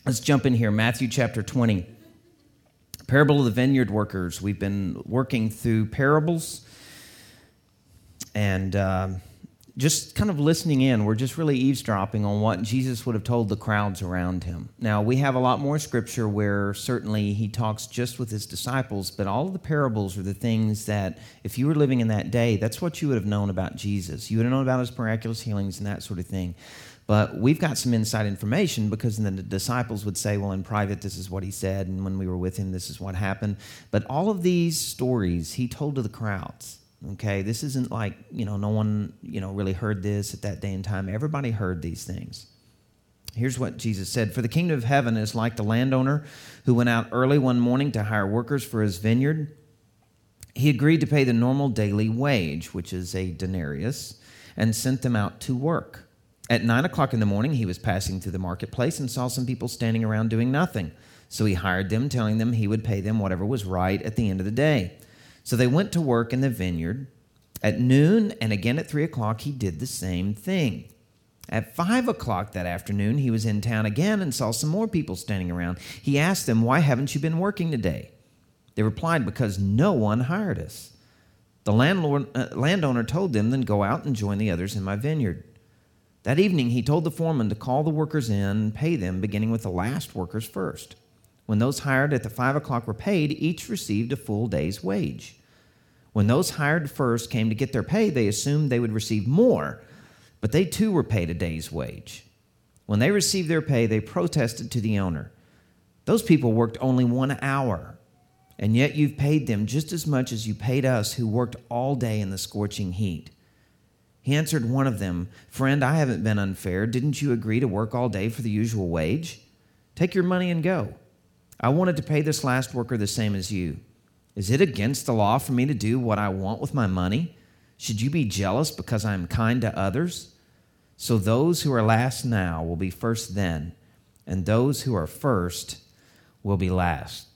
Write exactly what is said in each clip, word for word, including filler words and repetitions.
Let's jump in here. Matthew chapter twenty. Parable of the vineyard workers. We've been working through parables and uh, just kind of listening in. We're just really eavesdropping on what Jesus would have told the crowds around him. Now, we have a lot more scripture where certainly he talks just with his disciples, but all of the parables are the things that if you were living in that day, that's what you would have known about Jesus. You would have known about his miraculous healings and that sort of thing. But we've got some inside information because then the disciples would say, well, in private, this is what he said, and when we were with him, this is what happened. But all of these stories he told to the crowds, okay? This isn't like, you know, no one, you know, really heard this at that day and time. Everybody heard these things. Here's what Jesus said. For the kingdom of heaven is like the landowner who went out early one morning to hire workers for his vineyard. He agreed to pay the normal daily wage, which is a denarius, and sent them out to work. At nine o'clock in the morning, he was passing through the marketplace and saw some people standing around doing nothing. So he hired them, telling them he would pay them whatever was right at the end of the day. So they went to work in the vineyard. At noon and again at three o'clock, he did the same thing. At five o'clock that afternoon, he was in town again and saw some more people standing around. He asked them, why haven't you been working today? They replied, because no one hired us. The landlord, uh, landowner told them, then go out and join the others in my vineyard. That evening, he told the foreman to call the workers in and pay them, beginning with the last workers first. When those hired at the five o'clock were paid, each received a full day's wage. When those hired first came to get their pay, they assumed they would receive more, but they too were paid a day's wage. When they received their pay, they protested to the owner. Those people worked only one hour, and yet you've paid them just as much as you paid us who worked all day in the scorching heat. He answered one of them, friend, I haven't been unfair. Didn't you agree to work all day for the usual wage? Take your money and go. I wanted to pay this last worker the same as you. Is it against the law for me to do what I want with my money? Should you be jealous because I am kind to others? So those who are last now will be first then, and those who are first will be last.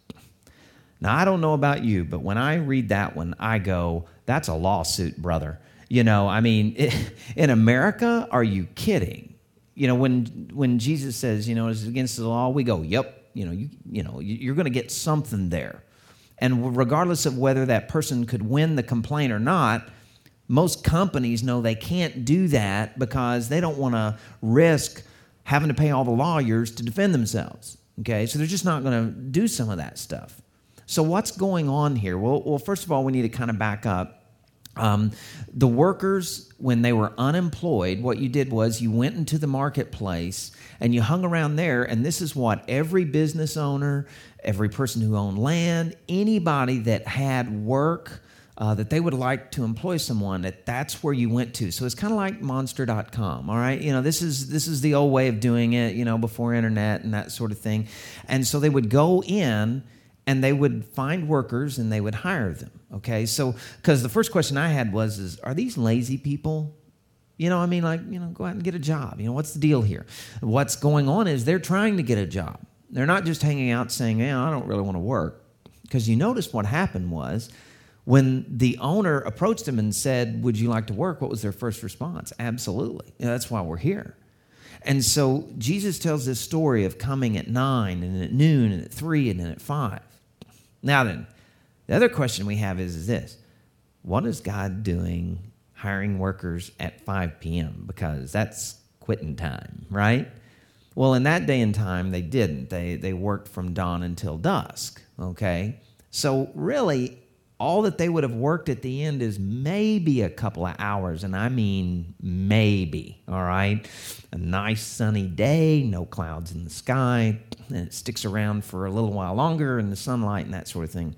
Now, I don't know about you, but when I read that one, I go, that's a lawsuit, brother. You know, I mean, in America, are you kidding? You know, when when Jesus says, you know, it's against the law, we go, yep, you know, you, you know, you're going to get something there. And regardless of whether that person could win the complaint or not, most companies know they can't do that because they don't want to risk having to pay all the lawyers to defend themselves. Okay, so they're just not going to do some of that stuff. So what's going on here? Well, well, first of all, we need to kind of back up. Um, the workers, when they were unemployed, what you did was you went into the marketplace and you hung around there, and this is what every business owner, every person who owned land, anybody that had work uh, that they would like to employ someone, that that's where you went to. So it's kind of like monster dot com, all right? You know, this is this is the old way of doing it, you know, before internet and that sort of thing. And so they would go in and they would find workers and they would hire them, okay? So, because the first question I had was, is, are these lazy people? You know, I mean, like, you know, go out and get a job. You know, what's the deal here? What's going on is they're trying to get a job. They're not just hanging out saying, yeah, I don't really want to work. Because you notice what happened was, when the owner approached them and said, would you like to work? What was their first response? Absolutely. You know, that's why we're here. And so Jesus tells this story of coming at nine and at noon and at three and then at five. Now then, the other question we have is, is this. What is God doing hiring workers at five p.m.? Because that's quitting time, right? Well, in that day and time, they didn't. They they worked from dawn until dusk, okay? So really, all that they would have worked at the end is maybe a couple of hours, and I mean maybe, all right? A nice sunny day, no clouds in the sky, and it sticks around for a little while longer in the sunlight and that sort of thing.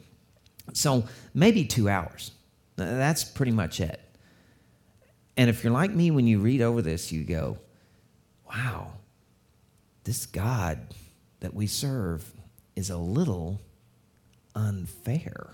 So maybe two hours. That's pretty much it. And if you're like me, when you read over this, you go, wow, this God that we serve is a little unfair.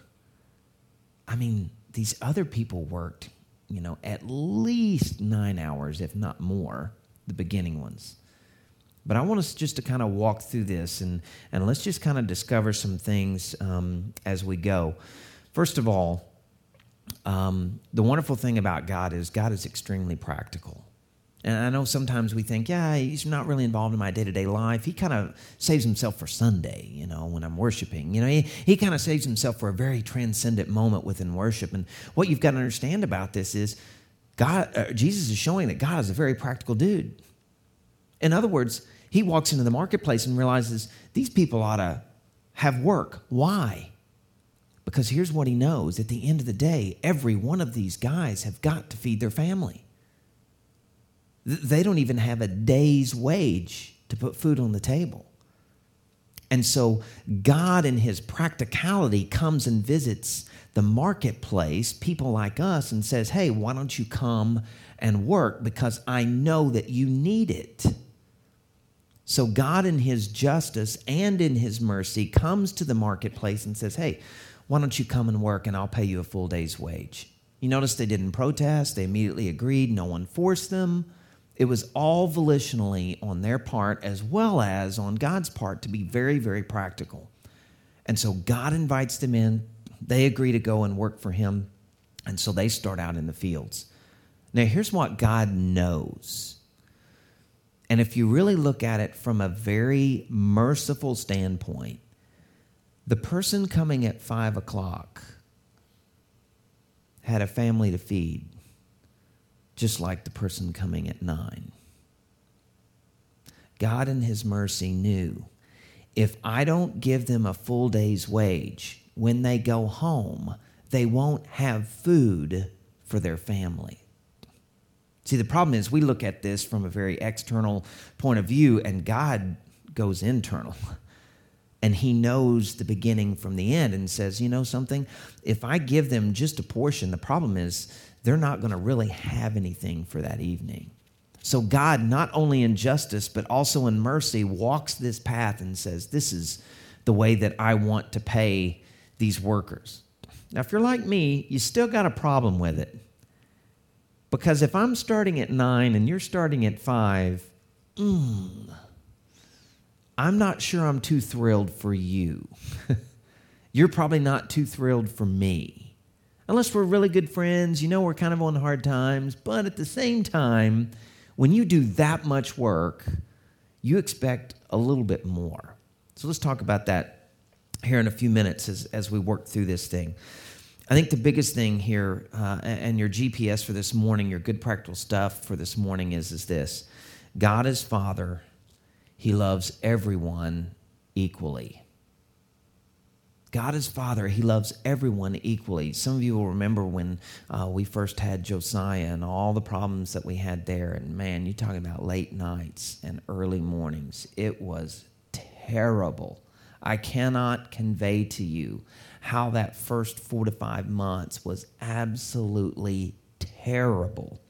I mean, these other people worked, you know, at least nine hours, if not more, the beginning ones. But I want us just to kind of walk through this, and, and let's just kind of discover some things um, as we go. First of all, um, the wonderful thing about God is God is extremely practical. And I know sometimes we think, yeah, he's not really involved in my day-to-day life. He kind of saves himself for Sunday, you know, when I'm worshiping. You know, he, he kind of saves himself for a very transcendent moment within worship. And what you've got to understand about this is God, uh, Jesus is showing that God is a very practical dude. In other words, he walks into the marketplace and realizes these people ought to have work. Why? Because here's what he knows. At the end of the day, every one of these guys have got to feed their family. They don't even have a day's wage to put food on the table. And so God in his practicality comes and visits the marketplace, people like us, and says, hey, why don't you come and work? Because I know that you need it. So God in his justice and in his mercy comes to the marketplace and says, hey, why don't you come and work and I'll pay you a full day's wage. You notice they didn't protest. They immediately agreed. No one forced them. It was all volitionally on their part as well as on God's part to be very, very practical. And so God invites them in. They agree to go and work for him. And so they start out in the fields. Now, here's what God knows. And if you really look at it from a very merciful standpoint, the person coming at five o'clock had a family to feed, just like the person coming at nine. God in his mercy knew, if I don't give them a full day's wage, when they go home, they won't have food for their family. See, the problem is we look at this from a very external point of view, and God goes internal. And he knows the beginning from the end and says, you know something? If I give them just a portion, the problem is they're not going to really have anything for that evening. So God, not only in justice, but also in mercy, walks this path and says, this is the way that I want to pay these workers. Now, if you're like me, you still got a problem with it. Because if I'm starting at nine and you're starting at five, mm, I'm not sure I'm too thrilled for you. You're probably not too thrilled for me. Unless we're really good friends, you know we're kind of on hard times. But at the same time, when you do that much work, you expect a little bit more. So let's talk about that here in a few minutes as, as we work through this thing. I think the biggest thing here, uh, and your G P S for this morning, your good practical stuff for this morning is, is this. God is Father. He loves everyone equally. God is Father. He loves everyone equally. Some of you will remember when uh, we first had Josiah and all the problems that we had there. And man, you're talking about late nights and early mornings. It was terrible. I cannot convey to you how that first four to five months was absolutely terrible.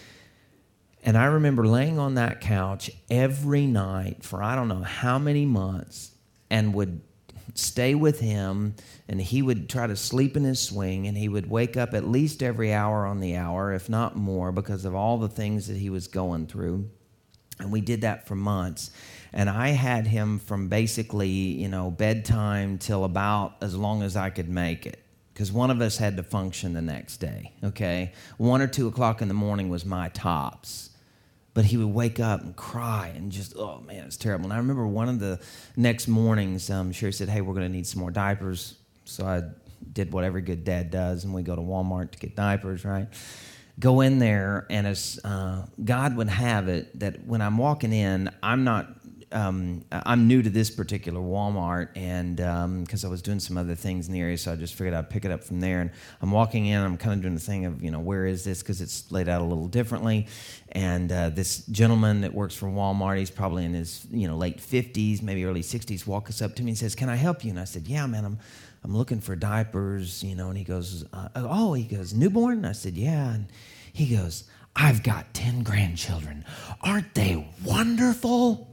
And I remember laying on that couch every night for I don't know how many months and would stay with him, and he would try to sleep in his swing, and he would wake up at least every hour on the hour, if not more, because of all the things that he was going through. And we did that for months. And I had him from basically, you know, bedtime till about as long as I could make it, because one of us had to function the next day, okay? One or two o'clock in the morning was my tops. But he would wake up and cry and just, oh, man, it's terrible. And I remember one of the next mornings, um, Sherry said, hey, we're going to need some more diapers. So I did what every good dad does, and we go to Walmart to get diapers, right? Go in there, and as uh, God would have it, that when I'm walking in, I'm not, um, I'm new to this particular Walmart, and because um, I was doing some other things in the area, so I just figured I'd pick it up from there. And I'm walking in, I'm kind of doing the thing of, you know, where is this? Because it's laid out a little differently. And uh, this gentleman that works for Walmart, he's probably in his, you know, late fifties, maybe early sixties, walks up to me and says, can I help you? And I said, yeah, man, I'm I'm looking for diapers, you know. And he goes, uh, oh, he goes, newborn? And I said, yeah. And he goes, I've got ten grandchildren. Aren't they wonderful?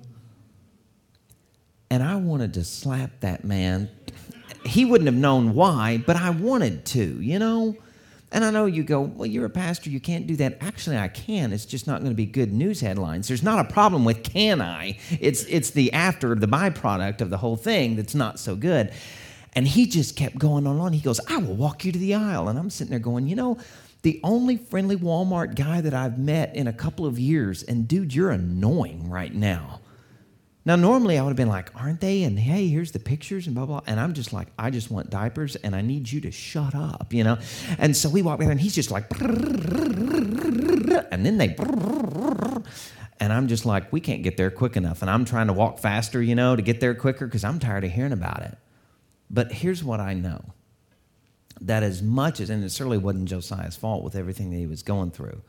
And I wanted to slap that man. He wouldn't have known why, but I wanted to, you know. And I know you go, well, you're a pastor, you can't do that. Actually, I can. It's just not going to be good news headlines. There's not a problem with can I. It's it's the after, the byproduct of the whole thing that's not so good. And he just kept going on and on. He goes, I will walk you to the aisle. And I'm sitting there going, you know, The only friendly Walmart guy that I've met in a couple of years. And dude, you're annoying right now. Now, normally I would have been like, aren't they? And hey, here's the pictures and blah, blah. And I'm just like, I just want diapers and I need you to shut up, you know? And so we walk in and he's just like, and then they, and I'm just like, we can't get there quick enough. And I'm trying to walk faster, you know, to get there quicker because I'm tired of hearing about it. But here's what I know. That as much as, and it certainly wasn't Josiah's fault with everything that he was going through,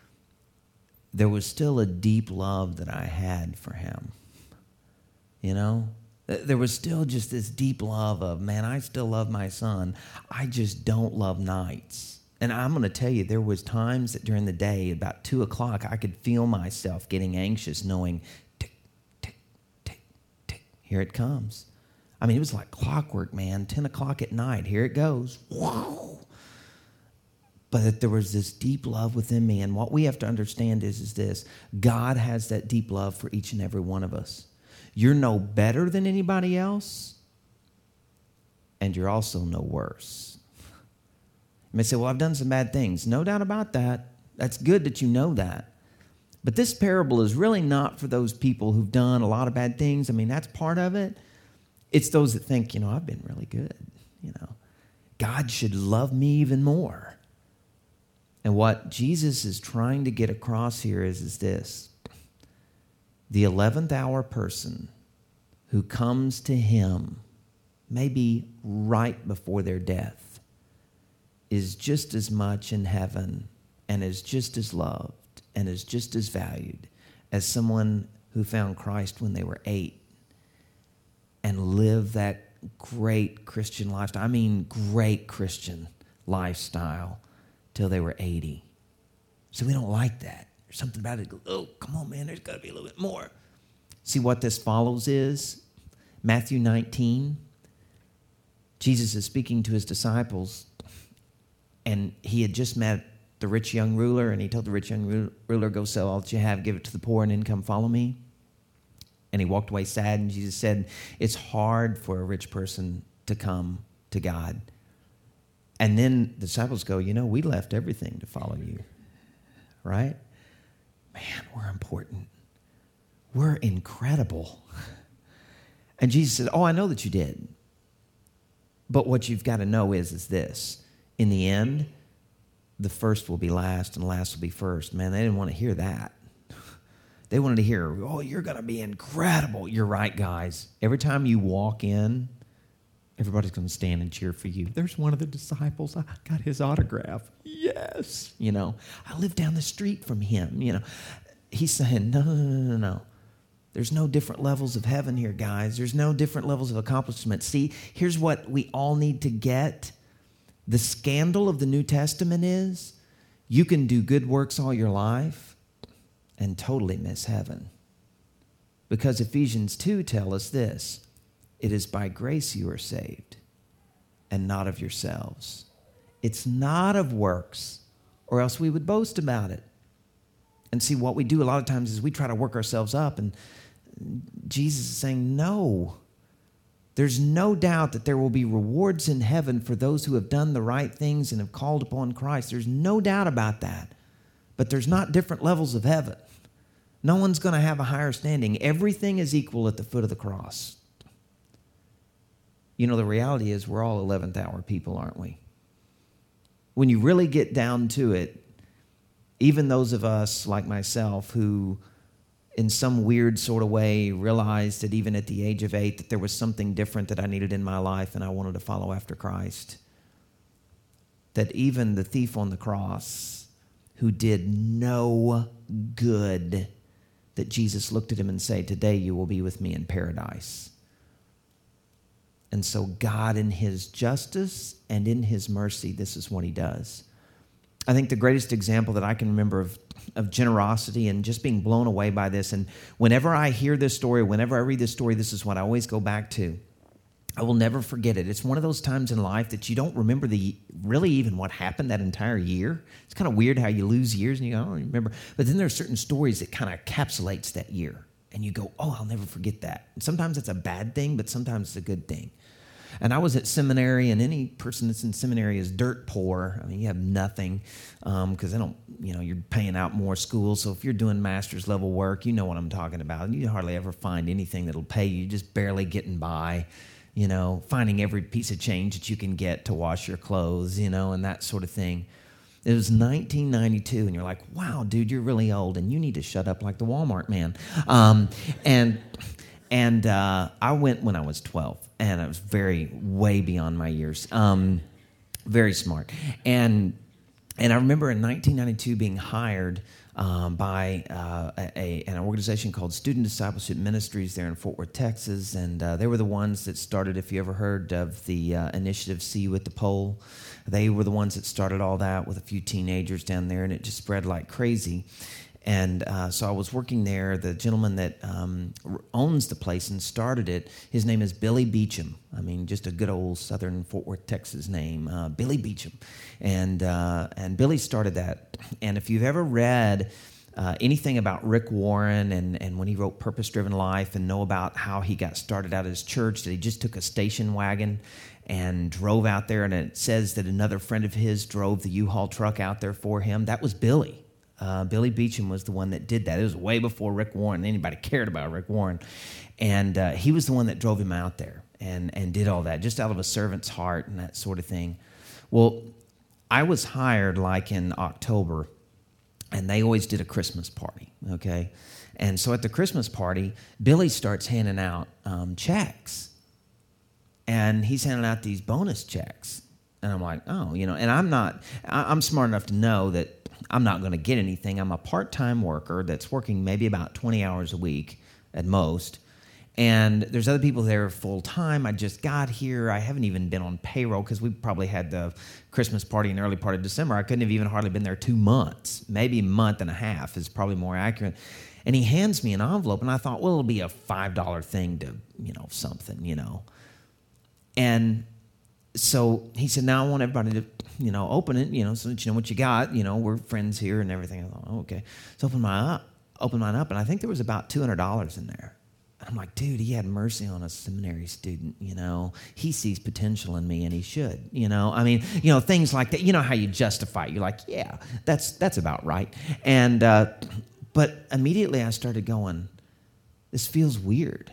there was still a deep love that I had for him. You know, there was still just this deep love of, man, I still love my son. I just don't love nights. And I'm going to tell you, there was times that during the day, about two o'clock, I could feel myself getting anxious, knowing, tick, tick, tick, tick, here it comes. I mean, it was like clockwork, man, ten o'clock at night, here it goes. Wow. But that there was this deep love within me. And what we have to understand is, is this, God has that deep love for each and every one of us. You're no better than anybody else, and you're also no worse. You may say, well, I've done some bad things. No doubt about that. That's good that you know that. But this parable is really not for those people who've done a lot of bad things. I mean, that's part of it. It's those that think, you know, I've been really good. You know, God should love me even more. And what Jesus is trying to get across here is, is this. The eleventh hour person who comes to him, maybe right before their death, is just as much in heaven and is just as loved and is just as valued as someone who found Christ when they were eight and lived that great Christian lifestyle. I mean, great Christian lifestyle till they were eighty. So we don't like that. There's something about it. Oh, come on, man. There's got to be a little bit more. See what this follows is Matthew nineteen. Jesus is speaking to his disciples, and he had just met the rich young ruler, and he told the rich young ruler, go sell all that you have, give it to the poor, and then come follow me. And he walked away sad, and Jesus said, it's hard for a rich person to come to God. And then the disciples go, you know, we left everything to follow you, right? Man, we're important. We're incredible. And Jesus said, oh, I know that you did. But what you've got to know is, is this. In the end, the first will be last and last will be first. Man, they didn't want to hear that. They wanted to hear, oh, you're going to be incredible. You're right, guys. Every time you walk in, everybody's going to stand and cheer for you. There's one of the disciples. I got his autograph. Yes. You know, I live down the street from him. You know, he's saying, no, no, no, no, no. There's no different levels of heaven here, guys. There's no different levels of accomplishment. See, here's what we all need to get. The scandal of the New Testament is you can do good works all your life and totally miss heaven. Because Ephesians two tell us this. It is by grace you are saved, and not of yourselves. It's not of works, or else we would boast about it. And see, what we do a lot of times is we try to work ourselves up, and Jesus is saying, no. There's no doubt that there will be rewards in heaven for those who have done the right things and have called upon Christ. There's no doubt about that. But there's not different levels of heaven. No one's going to have a higher standing. Everything is equal at the foot of the cross. You know, the reality is we're all eleventh hour people, aren't we? When you really get down to it, even those of us like myself who in some weird sort of way realized that even at the age of eight that there was something different that I needed in my life and I wanted to follow after Christ, that even the thief on the cross who did no good, that Jesus looked at him and said, today you will be with me in paradise. And so God, in his justice and in his mercy, this is what he does. I think the greatest example that I can remember of, of generosity and just being blown away by this, and whenever I hear this story, whenever I read this story, this is what I always go back to. I will never forget it. It's one of those times in life that you don't remember the really even what happened that entire year. It's kind of weird how you lose years and you go, I don't remember. But then there are certain stories that kind of encapsulates that year. And you go, oh, I'll never forget that. And sometimes it's a bad thing, but sometimes it's a good thing. And I was at seminary, and any person that's in seminary is dirt poor. I mean, you have nothing because um, they don't, you know, you're paying out more school. So if you're doing master's level work, you know what I'm talking about. You hardly ever find anything that'll pay you. You're just barely getting by, you know, finding every piece of change that you can get to wash your clothes, you know, and that sort of thing. It was nineteen ninety-two, and you're like, wow, dude, you're really old, and you need to shut up like the Walmart man. Um, and and uh, I went when I was twelve, and I was very, way beyond my years, um, very smart. And and I remember in nineteen ninety-two being hired um, by uh, a, an organization called Student Discipleship Ministries there in Fort Worth, Texas, and uh, they were the ones that started, if you ever heard of the uh, initiative See You at the Pole, they were the ones that started all that with a few teenagers down there, and it just spread like crazy. And uh, so I was working there. The gentleman that um, owns the place and started it, his name is Billy Beecham. I mean, just a good old Southern Fort Worth, Texas name, uh, Billy Beecham. And uh, and Billy started that. And if you've ever read uh, anything about Rick Warren and, and when he wrote Purpose Driven Life and know about how he got started out at his church, that he just took a station wagon and drove out there, and it says that another friend of his drove the U-Haul truck out there for him. That was Billy. Uh, Billy Beecham was the one that did that. It was way before Rick Warren. Anybody cared about Rick Warren. And uh, he was the one that drove him out there and, and did all that, just out of a servant's heart and that sort of thing. Well, I was hired like in October, and they always did a Christmas party, okay? And so at the Christmas party, Billy starts handing out um, checks. And he's handing out these bonus checks. And I'm like, oh, you know, and I'm not, I'm smart enough to know that I'm not going to get anything. I'm a part-time worker that's working maybe about twenty hours a week at most. And there's other people there full-time. I just got here. I haven't even been on payroll because we probably had the Christmas party in the early part of December. I couldn't have even hardly been there two months. Maybe a month and a half is probably more accurate. And he hands me an envelope, and I thought, well, it'll be a five dollar thing to, you know, something, you know. And so he said, now I want everybody to, you know, open it, you know, so that you know what you got. You know, we're friends here and everything. I thought, oh, okay. So open mine up, open mine up, and I think there was about two hundred dollars in there. And I'm like, dude, he had mercy on a seminary student, you know. He sees potential in me, and he should, you know. I mean, you know, things like that. You know how you justify it. You're like, yeah, that's that's about right. And uh, but immediately I started going, this feels weird.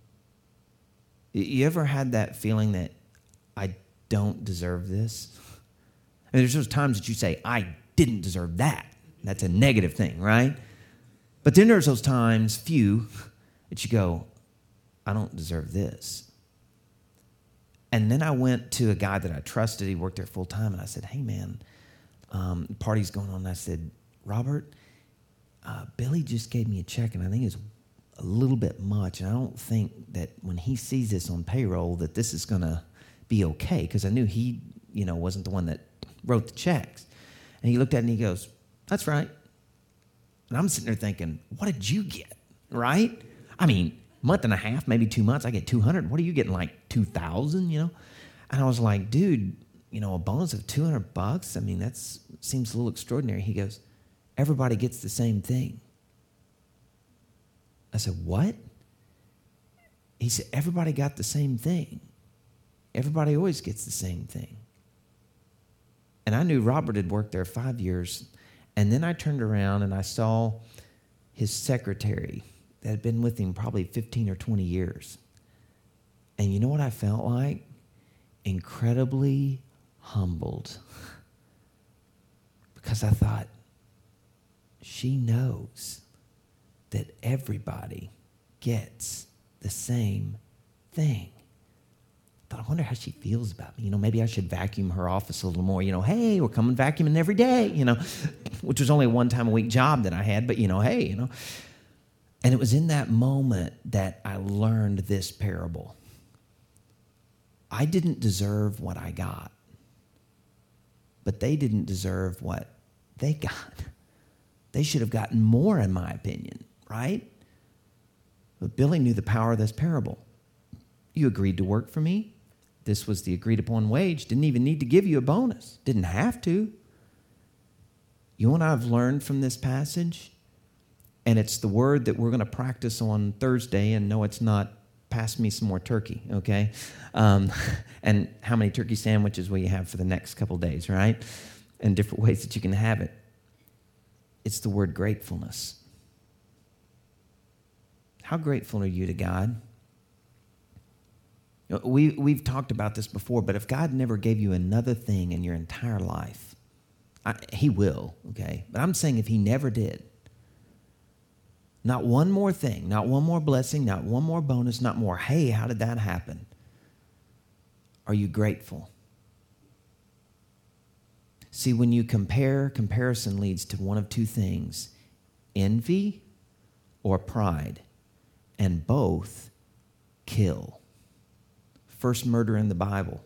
You ever had that feeling that I don't deserve this? I mean, there's those times that you say, I didn't deserve that. That's a negative thing, right? But then there's those times, few, that you go, I don't deserve this. And then I went to a guy that I trusted. He worked there full time. And I said, hey, man, um, the party's going on. And I said, Robert, uh, Billy just gave me a check, and I think it's a little bit much, and I don't think that when he sees this on payroll that this is going to be okay, because I knew he, you know, wasn't the one that wrote the checks. And he looked at it and he goes, that's right. And I'm sitting there thinking, what did you get, right? I mean, month and a half, maybe two months, I get two hundred. What are you getting, like two thousand, you know? And I was like, dude, you know, a bonus of two hundred bucks? I mean, that seems a little extraordinary. He goes, everybody gets the same thing. I said, what? He said, everybody got the same thing. Everybody always gets the same thing. And I knew Robert had worked there five years. And then I turned around and I saw his secretary that had been with him probably fifteen or twenty years. And you know what I felt like? Incredibly humbled. Because I thought, she knows that everybody gets the same thing. I thought, I wonder how she feels about me. You know, maybe I should vacuum her office a little more. You know, hey, we're coming vacuuming every day, you know, which was only a one-time-a-week job that I had, but, you know, hey, you know. And it was in that moment that I learned this parable. I didn't deserve what I got, but they didn't deserve what they got. They should have gotten more, in my opinion. Right? But Billy knew the power of this parable. You agreed to work for me. This was the agreed upon wage. Didn't even need to give you a bonus. Didn't have to. You know what I've learned from this passage? And it's the word that we're going to practice on Thursday. And no, it's not pass me some more turkey, okay? Um, and how many turkey sandwiches will you have for the next couple days, right? And different ways that you can have it. It's the word gratefulness. How grateful are you to God? We, we've talked about this before, but if God never gave you another thing in your entire life, I, he will, okay? But I'm saying if he never did, not one more thing, not one more blessing, not one more bonus, not more, hey, how did that happen? Are you grateful? See, when you compare, comparison leads to one of two things, envy or pride, and both kill. First murder in the Bible,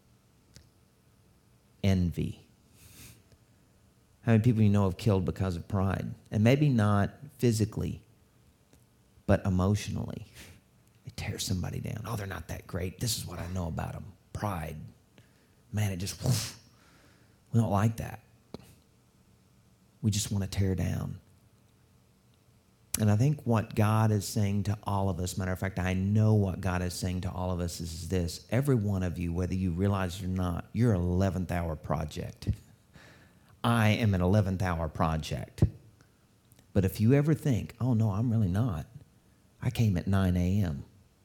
envy. How many people you know have killed because of pride? And maybe not physically, but emotionally. They tear somebody down. Oh, they're not that great. This is what I know about them. Pride. Man, it just, whoosh. We don't like that. We just want to tear down. And I think what God is saying to all of us, matter of fact, I know what God is saying to all of us is this. Every one of you, whether you realize it or not, you're an eleventh hour project. I am an eleventh hour project. But if you ever think, oh no, I'm really not. I came at nine a.m.,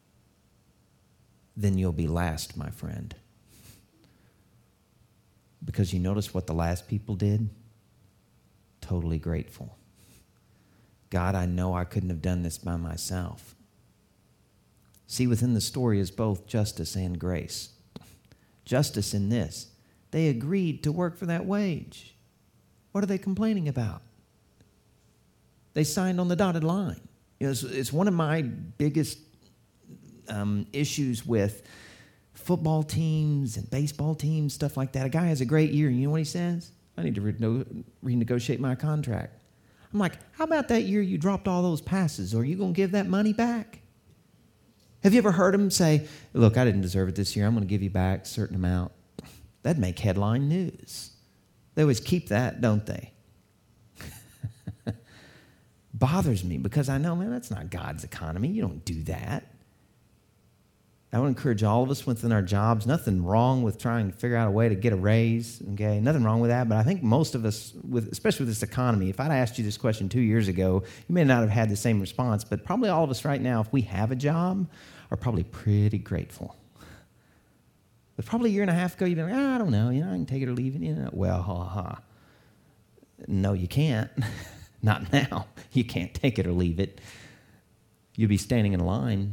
then you'll be last, my friend. Because you notice what the last people did? Totally grateful. God, I know I couldn't have done this by myself. See, within the story is both justice and grace. Justice in this, they agreed to work for that wage. What are they complaining about? They signed on the dotted line. You know, it's, it's one of my biggest um, issues with football teams and baseball teams, stuff like that. A guy has a great year, and you know what he says? I need to re- renegotiate my contract. I'm like, how about that year you dropped all those passes? Are you going to give that money back? Have you ever heard him say, look, I didn't deserve it this year. I'm going to give you back a certain amount. That'd make headline news. They always keep that, don't they? Bothers me because I know, man, that's not God's economy. You don't do that. I would encourage all of us within our jobs. Nothing wrong with trying to figure out a way to get a raise. Okay, nothing wrong with that. But I think most of us, with especially with this economy, if I'd asked you this question two years ago, you may not have had the same response. But probably all of us right now, if we have a job, are probably pretty grateful. But probably a year and a half ago, you'd be like, ah, I don't know. You know, I can take it or leave it. You know, well, ha ha. No, you can't. Not now. You can't take it or leave it. You'll be standing in line.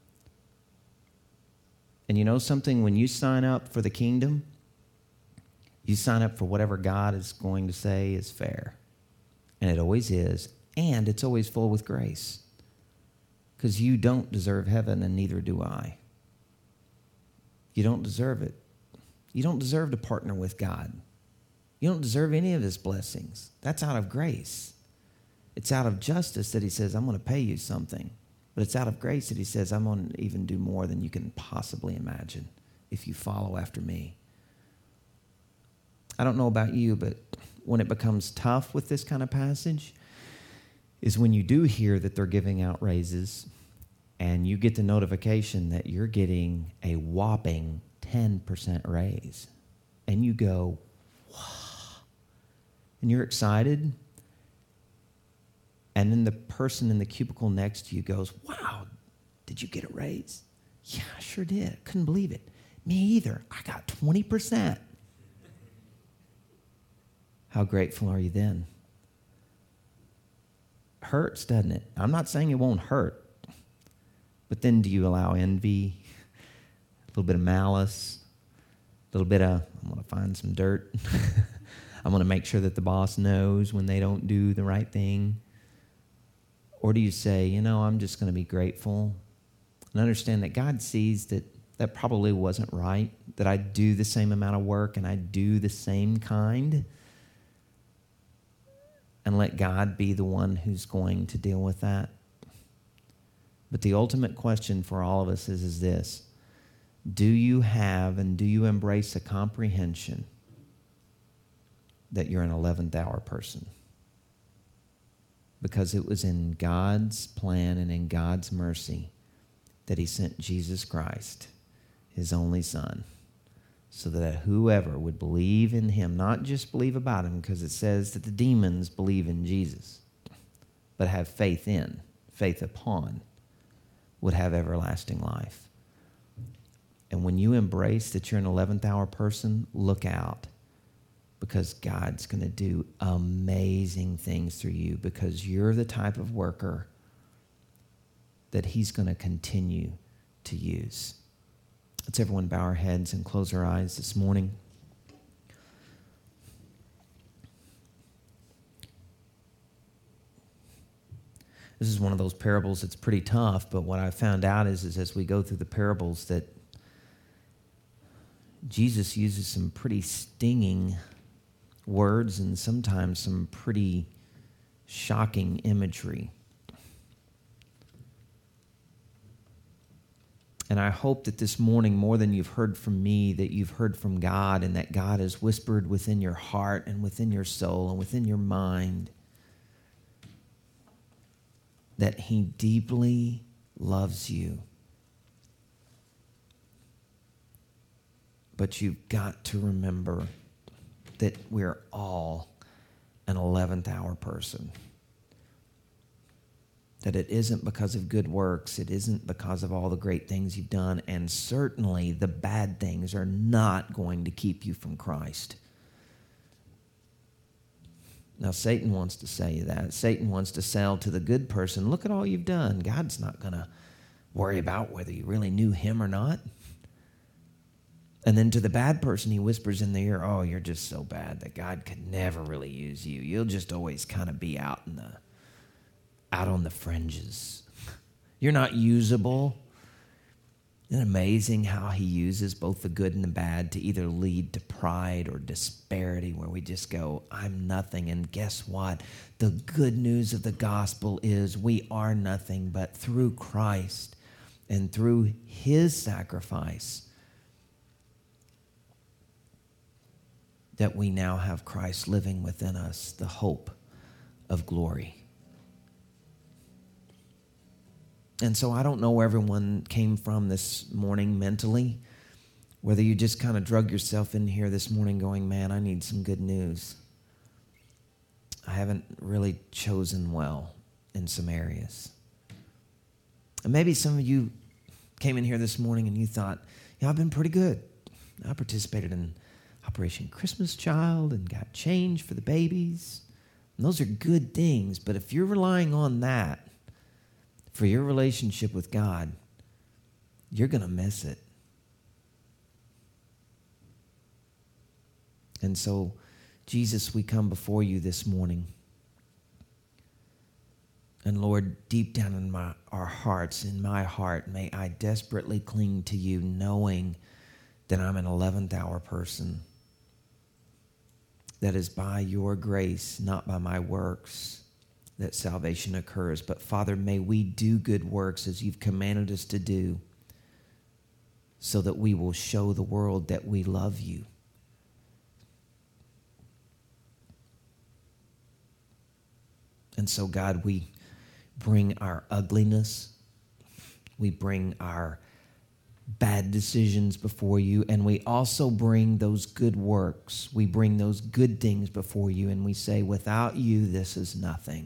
And you know something? When you sign up for the kingdom, you sign up for whatever God is going to say is fair. And it always is. And it's always full with grace. Because you don't deserve heaven, and neither do I. You don't deserve it. You don't deserve to partner with God. You don't deserve any of his blessings. That's out of grace. It's out of justice that he says, I'm going to pay you something. But it's out of grace that he says, I'm going to even do more than you can possibly imagine if you follow after me. I don't know about you, but when it becomes tough with this kind of passage is when you do hear that they're giving out raises and you get the notification that you're getting a whopping ten percent raise. And you go, wow. And you're excited. And then the person in the cubicle next to you goes, wow, did you get a raise? Yeah, I sure did. Couldn't believe it. Me either. I got twenty percent. How grateful are you then? Hurts, doesn't it? I'm not saying it won't hurt. But then do you allow envy, a little bit of malice, a little bit of, I'm going to find some dirt. I'm going to make sure that the boss knows when they don't do the right thing. Or do you say, you know, I'm just going to be grateful and understand that God sees that that probably wasn't right, that I do the same amount of work and I do the same kind, and let God be the one who's going to deal with that? But the ultimate question for all of us is, is this: do you have and do you embrace a comprehension that you're an eleventh hour person? Because it was in God's plan and in God's mercy that he sent Jesus Christ, his only Son, so that whoever would believe in him, not just believe about him, because it says that the demons believe in Jesus, but have faith in, faith upon, would have everlasting life. And when you embrace that you're an eleventh hour person, look out, because God's going to do amazing things through you, because you're the type of worker that he's going to continue to use. Let's everyone bow our heads and close our eyes this morning. This is one of those parables that's pretty tough, but what I found out is, is as we go through the parables that Jesus uses some pretty stinging words and sometimes some pretty shocking imagery. And I hope that this morning, more than you've heard from me, that you've heard from God, and that God has whispered within your heart and within your soul and within your mind that he deeply loves you. But you've got to remember that we're all an eleventh hour person. That it isn't because of good works. It isn't because of all the great things you've done. And certainly the bad things are not going to keep you from Christ. Now, Satan wants to say that. Satan wants to sell to the good person, look at all you've done. God's not going to worry about whether you really knew him or not. And then to the bad person, he whispers in the ear, oh, you're just so bad that God could never really use you. You'll just always kind of be out in the out on the fringes. You're not usable. Isn't it amazing how he uses both the good and the bad to either lead to pride or disparity, where we just go, I'm nothing. And guess what? The good news of the gospel is we are nothing, but through Christ and through his sacrifice, that we now have Christ living within us, the hope of glory. And so I don't know where everyone came from this morning mentally, whether you just kind of drug yourself in here this morning going, man, I need some good news. I haven't really chosen well in some areas. And maybe some of you came in here this morning and you thought, yeah, I've been pretty good. I participated in Operation Christmas Child and got change for the babies. And those are good things, but if you're relying on that for your relationship with God, you're going to miss it. And so, Jesus, we come before you this morning. And Lord, deep down in my, our hearts, in my heart, may I desperately cling to you, knowing that I'm an eleventh hour person. That is by your grace, not by my works, that salvation occurs. But Father, may we do good works as you've commanded us to do, so that we will show the world that we love you. And so, God, we bring our ugliness, we bring our bad decisions before you, and we also bring those good works. We bring those good things before you, and we say, without you, this is nothing.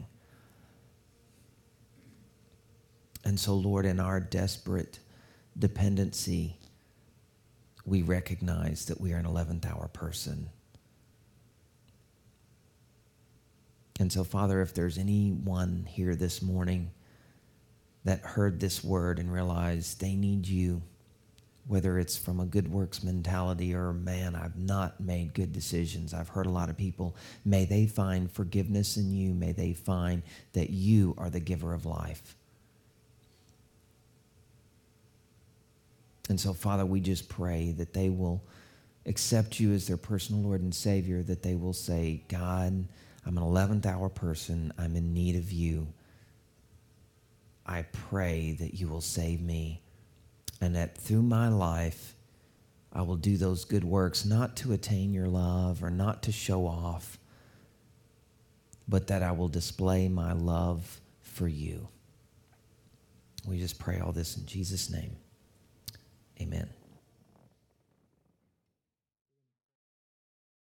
And so, Lord, in our desperate dependency, we recognize that we are an eleventh hour person. And so, Father, if there's anyone here this morning that heard this word and realized they need you, whether it's from a good works mentality or, man, I've not made good decisions. I've heard a lot of people. May they find forgiveness in you. May they find that you are the giver of life. And so, Father, we just pray that they will accept you as their personal Lord and Savior, that they will say, God, I'm an eleventh hour person. I'm in need of you. I pray that you will save me, and that through my life, I will do those good works, not to attain your love or not to show off, but that I will display my love for you. We just pray all this in Jesus' name. Amen.